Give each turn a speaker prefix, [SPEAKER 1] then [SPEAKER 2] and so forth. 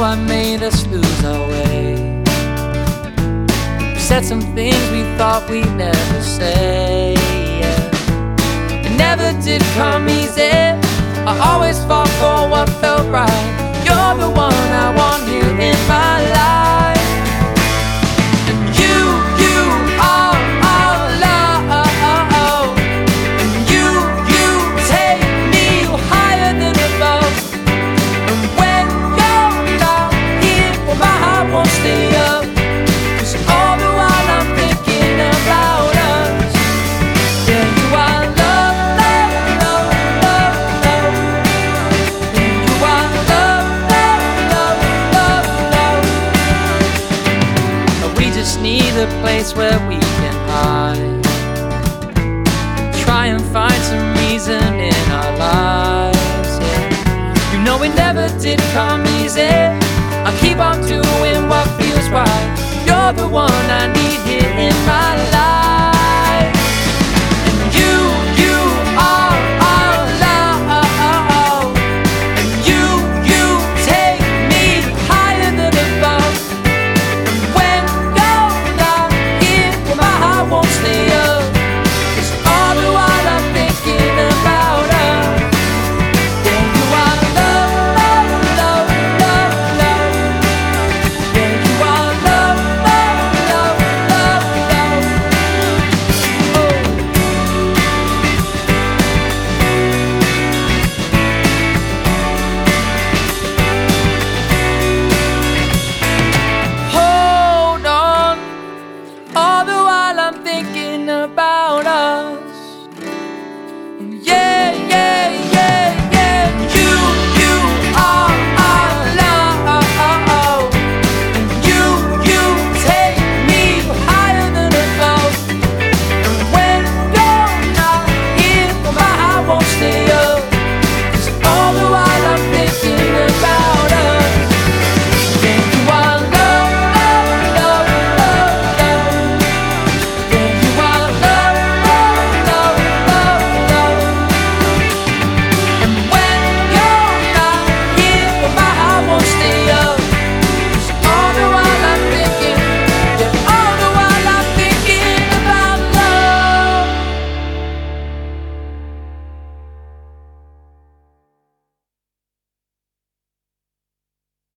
[SPEAKER 1] what made us lose our way. We said some things we thought we'd never say, yeah. It never did come easy. I always fought for what felt right. You're the one I want here in my life. And you are all love. And you take me higher than above. And when you're not here, well, my heart won't stay up. 'Cause all the while I'm thinking about us. Yeah, you are love, love, love, love, love. And you are love, love, love, love, love. And we just need a place where we can hide. Try and find some reason in our lives, yeah. You know it never did come easy. I keep on doing what feels right. You're the one I need here in my life.